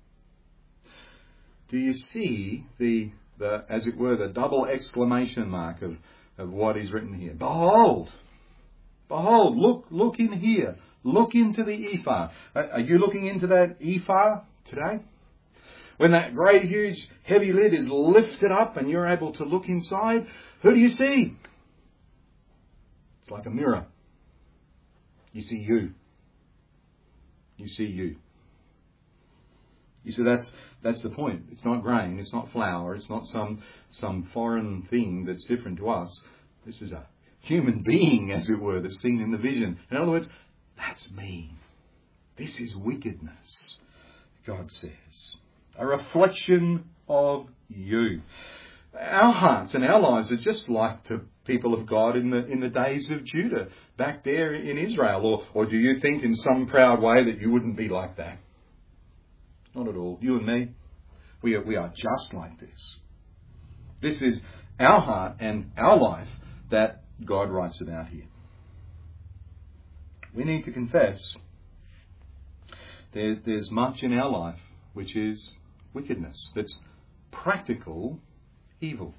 Do you see the as it were, the double exclamation mark of what is written here? Behold! Behold, look in here. Look into the ephah. Are you looking into that ephah today? When that great, huge, heavy lid is lifted up and you're able to look inside, who do you see? It's like a mirror. You see you. You see you. You see, that's the point. It's not grain, it's not flour, it's not some foreign thing that's different to us. This is a human being, as it were, that's seen in the vision. In other words, that's me. This is wickedness, God says. A reflection of you. Our hearts and our lives are just like the people of God in the days of Judah, back there in Israel. Or do you think in some proud way that you wouldn't be like that? Not at all. You and me, we are just like this. This is our heart and our life that God writes about here. We need to confess there's much in our life which is wickedness, that's practical evil.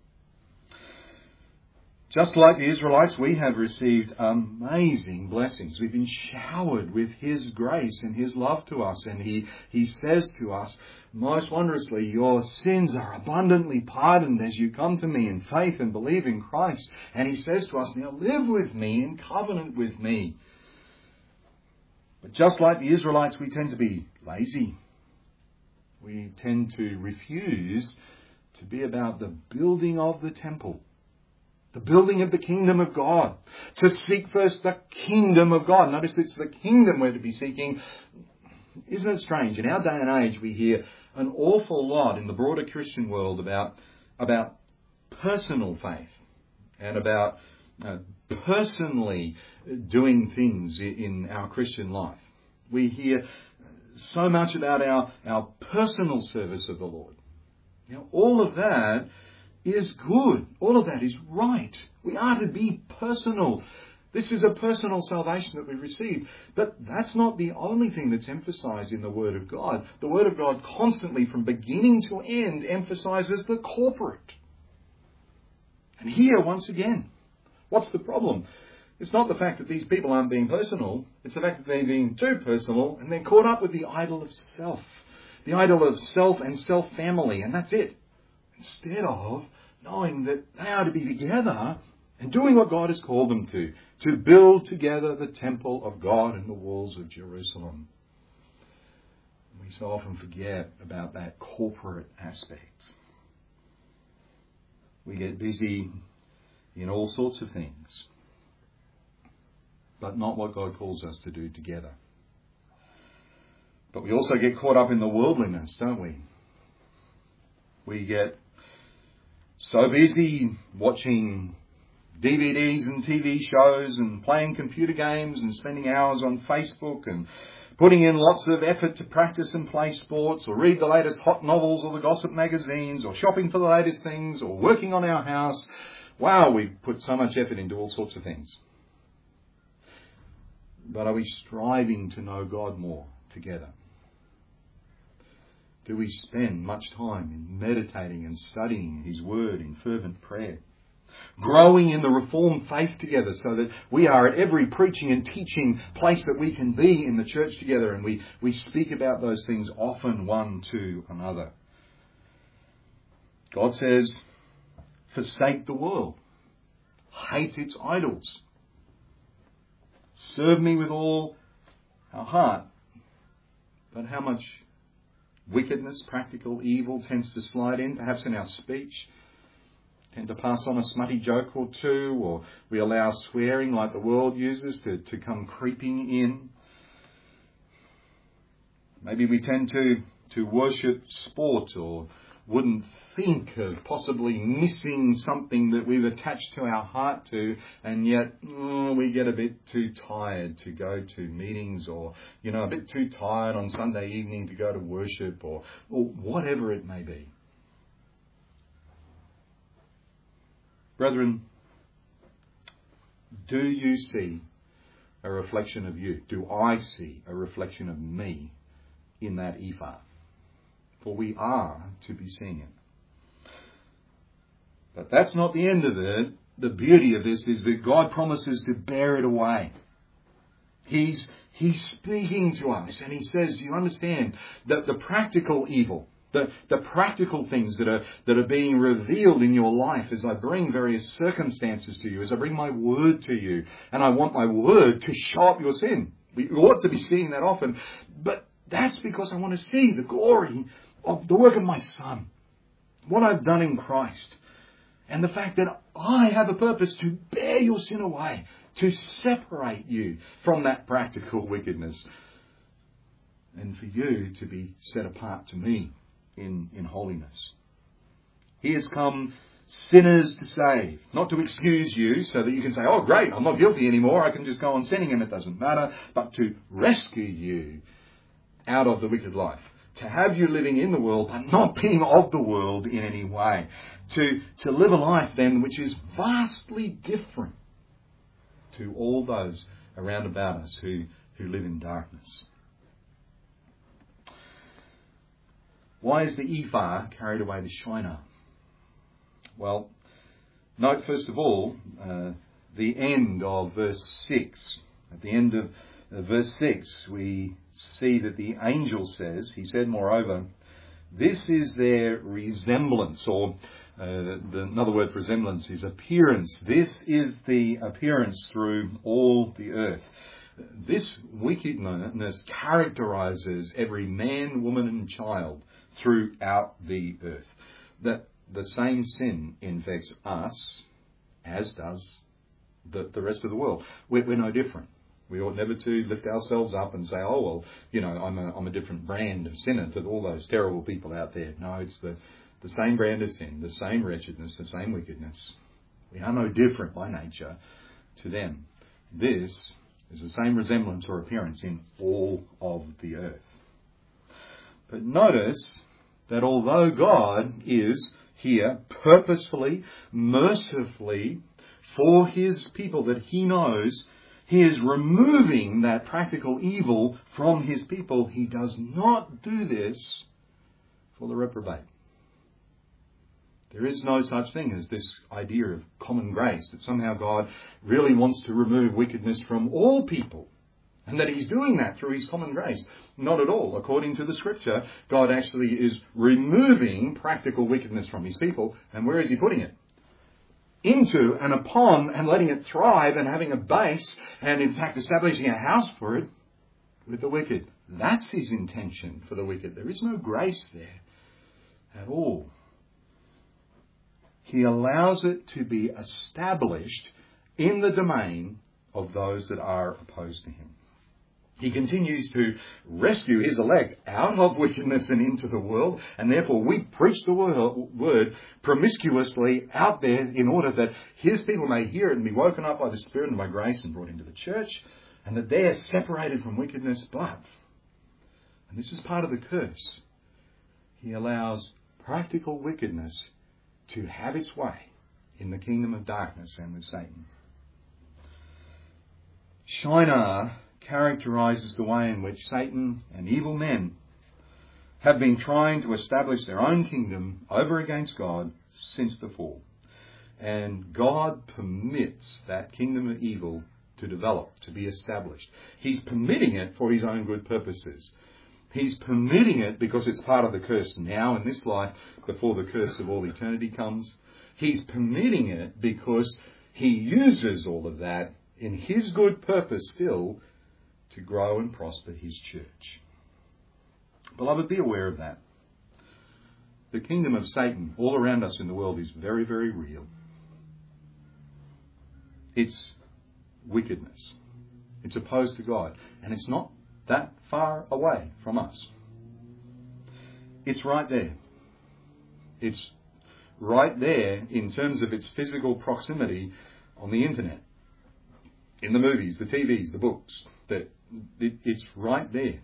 Just like the Israelites, we have received amazing blessings. We've been showered with His grace and His love to us. And He says to us, most wondrously, your sins are abundantly pardoned as you come to me in faith and believe in Christ. And He says to us, now live with me in covenant with me. But just like the Israelites, we tend to be lazy. We tend to refuse to be about the building of the temple, the building of the kingdom of God, to seek first the kingdom of God. Notice it's the kingdom we're to be seeking. Isn't it strange? In our day and age, we hear an awful lot in the broader Christian world about personal faith and about personally doing things in our Christian life. We hear so much about our personal service of the Lord. Now, all of that is good. All of that is right. We are to be personal. This is a personal salvation that we receive. But that's not the only thing that's emphasized in the Word of God. The Word of God constantly, from beginning to end, emphasizes the corporate. And here, once again, what's the problem? It's not the fact that these people aren't being personal. It's the fact that they're being too personal and they're caught up with the idol of self. The idol of self and self-family, and that's it. Instead of knowing that they are to be together and doing what God has called them to build together the temple of God in the walls of Jerusalem. We so often forget about that corporate aspect. We get busy in all sorts of things, but not what God calls us to do together. But we also get caught up in the worldliness, don't we? We get so busy watching DVDs and TV shows and playing computer games and spending hours on Facebook and putting in lots of effort to practice and play sports or read the latest hot novels or the gossip magazines or shopping for the latest things or working on our house. Wow, we put so much effort into all sorts of things. But are we striving to know God more together? Do we spend much time in meditating and studying His Word in fervent prayer? Growing in the Reformed faith together so that we are at every preaching and teaching place that we can be in the church together, and we speak about those things often one to another. God says, forsake the world. Hate its idols. Serve me with all our heart. But how much wickedness, practical evil tends to slide in, perhaps in our speech. Tend to pass on a smutty joke or two, or we allow swearing like the world uses to come creeping in. Maybe we tend to worship sport or wouldn't think of possibly missing something that we've attached to our heart to, and yet we get a bit too tired to go to meetings, or a bit too tired on Sunday evening to go to worship, or whatever it may be. Brethren, do you see a reflection of you? Do I see a reflection of me in that ephah? For we are to be seeing it. But that's not the end of it. The beauty of this is that God promises to bear it away. He's He's speaking to us and he says, do you understand that the practical evil, the practical things that are being revealed in your life as I bring various circumstances to you, as I bring my word to you, and I want my word to show up your sin. We ought to be seeing that often, but that's because I want to see the glory of the work of my Son, what I've done in Christ, and the fact that I have a purpose to bear your sin away, to separate you from that practical wickedness, and for you to be set apart to me in holiness. He has come sinners to save, not to excuse you so that you can say, oh great, I'm not guilty anymore, I can just go on sinning and it doesn't matter, but to rescue you out of the wicked life. To have you living in the world but not being of the world in any way. To live a life then which is vastly different to all those around about us who live in darkness. Why is the ephah carried away to Shinar? Well, note first of all the end of verse 6. At the end of verse 6 we see that the angel says, he said moreover, this is their resemblance, or another word for resemblance is appearance. This is the appearance through all the earth. This wickedness characterizes every man, woman and child throughout the earth. That the same sin infects us as does the rest of the world. We're no different. We ought never to lift ourselves up and say, oh, well, you know, I'm a different brand of sinner to all those terrible people out there. No, it's the same brand of sin, the same wretchedness, the same wickedness. We are no different by nature to them. This is the same resemblance or appearance in all of the earth. But notice that although God is here purposefully, mercifully, for his people that he knows, he is removing that practical evil from his people. He does not do this for the reprobate. There is no such thing as this idea of common grace, that somehow God really wants to remove wickedness from all people, and that he's doing that through his common grace. Not at all. According to the Scripture, God actually is removing practical wickedness from his people. And where is he putting it? Into and upon and letting it thrive and having a base and in fact establishing a house for it with the wicked. That's his intention for the wicked. There is no grace there at all. He allows it to be established in the domain of those that are opposed to him. He continues to rescue his elect out of wickedness and into the world, and therefore we preach the word promiscuously out there in order that his people may hear it and be woken up by the Spirit and by grace and brought into the church, and that they are separated from wickedness. But, and this is part of the curse, he allows practical wickedness to have its way in the kingdom of darkness and with Satan. Shinar characterizes the way in which Satan and evil men have been trying to establish their own kingdom over against God since the fall. And God permits that kingdom of evil to develop, to be established. He's permitting it for his own good purposes. He's permitting it because it's part of the curse now in this life before the curse of all eternity comes. He's permitting it because he uses all of that in his good purpose still to grow and prosper his church. Beloved, be aware of that. The kingdom of Satan all around us in the world is very, very real. It's wickedness. It's opposed to God. And it's not that far away from us. It's right there. It's right there in terms of its physical proximity on the internet, in the movies, the TVs, the books. It's right there.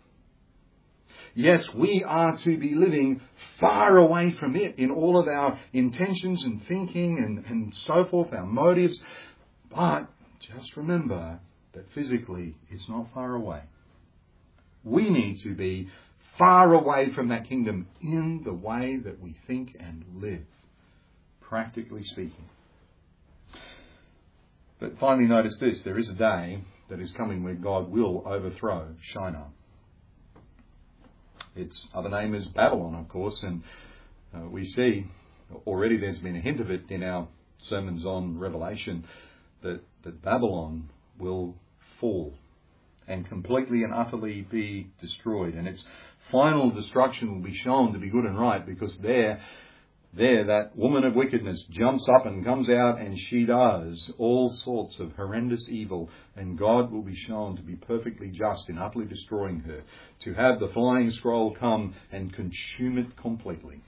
Yes, we are to be living far away from it in all of our intentions and thinking and so forth, our motives. But just remember that physically it's not far away. We need to be far away from that kingdom in the way that we think and live, practically speaking. But finally notice this, there is a day that is coming where God will overthrow Shinar. Its other name is Babylon, of course, and we see already there's been a hint of it in our sermons on Revelation that Babylon will fall and completely and utterly be destroyed. And its final destruction will be shown to be good and right, because there that woman of wickedness jumps up and comes out, and she does all sorts of horrendous evil, and God will be shown to be perfectly just in utterly destroying her, to have the flying scroll come and consume it completely.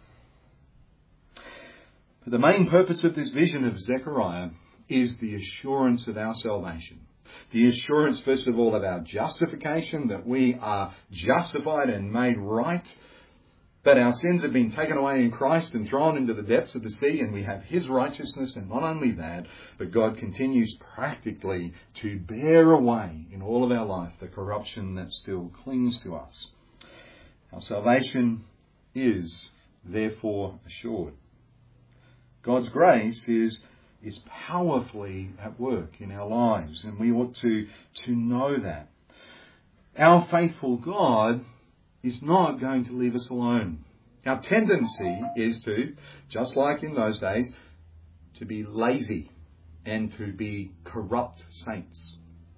But the main purpose of this vision of Zechariah is the assurance of our salvation. The assurance, first of all, of our justification, that we are justified and made right, that our sins have been taken away in Christ and thrown into the depths of the sea, and we have His righteousness. And not only that, but God continues practically to bear away in all of our life the corruption that still clings to us. Our salvation is therefore assured. God's grace is powerfully at work in our lives, and we ought to know that. Our faithful God is not going to leave us alone. Our tendency is to, just like in those days, to be lazy and to be corrupt saints.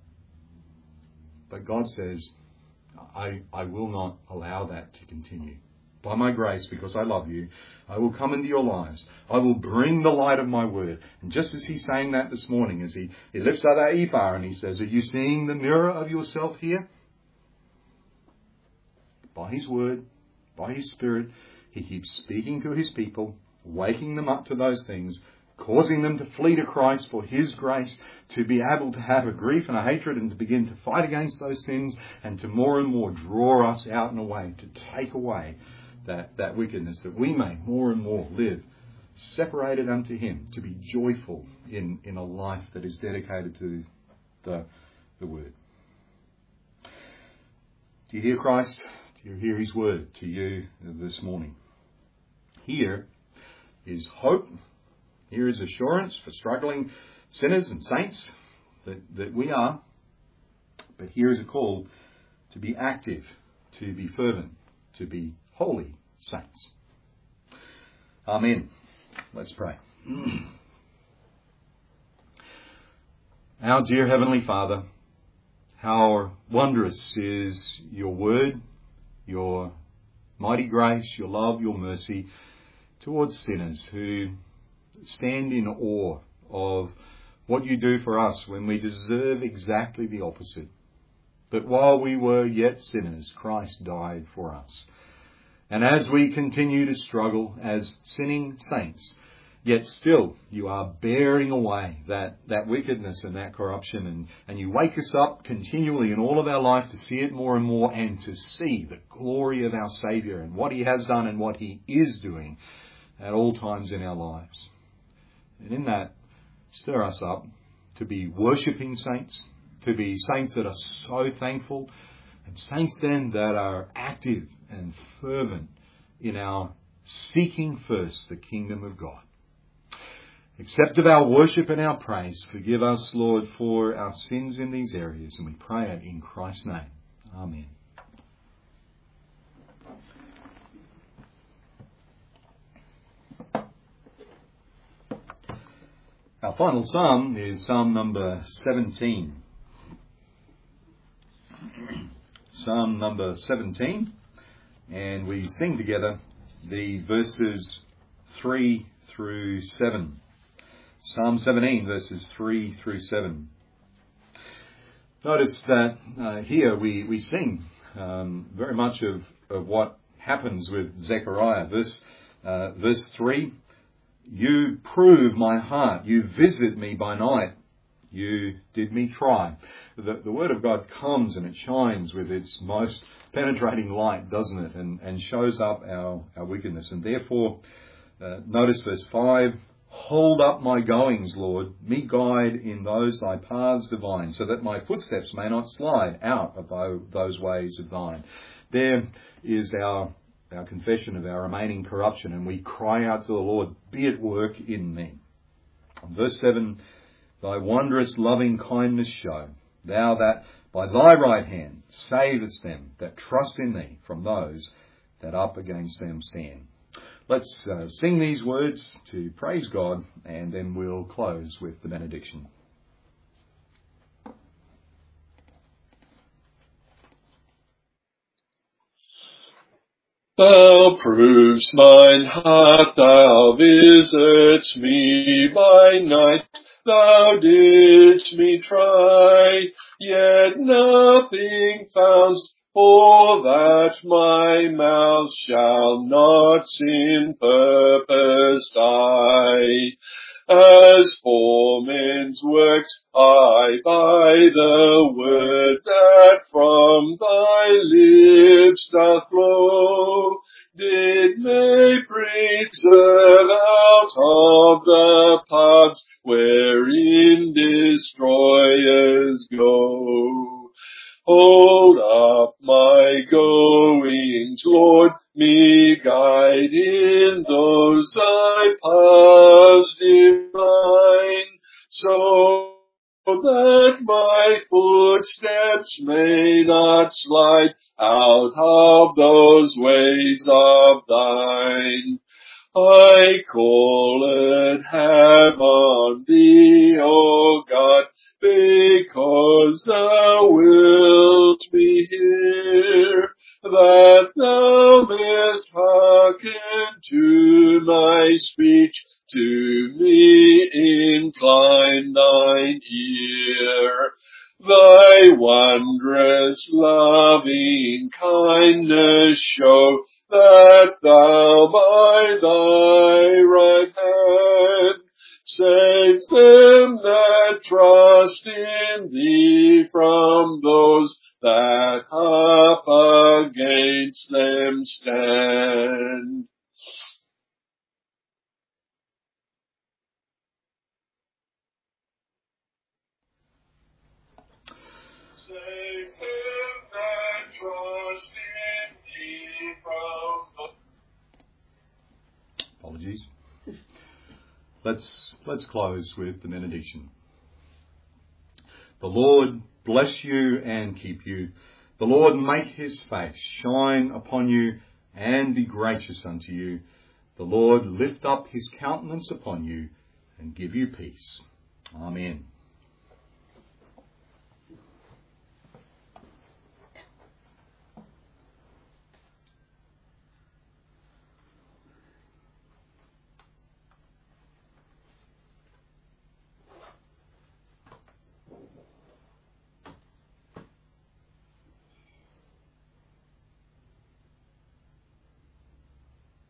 But God says, I will not allow that to continue. By my grace, because I love you, I will come into your lives. I will bring the light of my word. And just as he's saying that this morning, as he lifts up that ephah and he says, are you seeing the mirror of yourself here? By his word, by his spirit, he keeps speaking to his people, waking them up to those things, causing them to flee to Christ for his grace, to be able to have a grief and a hatred and to begin to fight against those sins, and to more and more draw us out and away, to take away that wickedness, that we may more and more live separated unto him, to be joyful in a life that is dedicated to the word. Do you hear Christ? Do you hear his word to you this morning? Here is hope. Here is assurance for struggling sinners and saints that we are. But here is a call to be active, to be fervent, to be holy saints. Amen. Let's pray. Our dear Heavenly Father, how wondrous is your word, your mighty grace, your love, your mercy towards sinners who stand in awe of what you do for us when we deserve exactly the opposite. But while we were yet sinners, Christ died for us. And as we continue to struggle as sinning saints, yet still you are bearing away that wickedness and that corruption, and you wake us up continually in all of our life to see it more and more, and to see the glory of our Saviour and what he has done and what he is doing at all times in our lives. And in that, stir us up to be worshipping saints, to be saints that are so thankful, and saints then that are active and fervent in our seeking first the kingdom of God. Accept of our worship and our praise. Forgive us, Lord, for our sins in these areas, and we pray it in Christ's name. Amen. Our final psalm is Psalm number 17. Psalm number 17, and we sing together the verses 3 through 7. Psalm 17, verses 3 through 7. Notice that here we sing very much of what happens with Zechariah. Verse 3, you prove my heart, you visit me by night, you did me try. The Word of God comes and it shines with its most penetrating light, doesn't it? And shows up our wickedness. And therefore, notice verse 5, hold up my goings, Lord, me guide in those thy paths divine, so that my footsteps may not slide out of those ways of thine. There is our confession of our remaining corruption, and we cry out to the Lord, be at work in me. Verse 7, thy wondrous loving kindness show, Thou that by thy right hand savest them that trust in thee from those that up against them stand. Let's sing these words to praise God, and then we'll close with the benediction. Thou provest mine heart, thou visit'st me by night, thou didst me try, yet nothing found'st, for that my mouth shall not sin purpose die. As for men's works, I by the word that from thy lips doth flow, did may preserve out of the paths wherein destroyers go. Hold up my goings, Lord, me guide in those thy paths divine, so that my footsteps may not slide out of those ways of thine. I call and have on thee, O God, because thou wilt me hear, that thou mayst hearken to my speech, to me incline thine ear. Thy wondrous loving kindness show, that thou by thy right hand saves them that trust in thee from those that up against them stand. Saves them that trust in thee from those. Apologies. Let's close with the benediction. The Lord bless you and keep you. The Lord make his face shine upon you and be gracious unto you. The Lord lift up his countenance upon you and give you peace. Amen.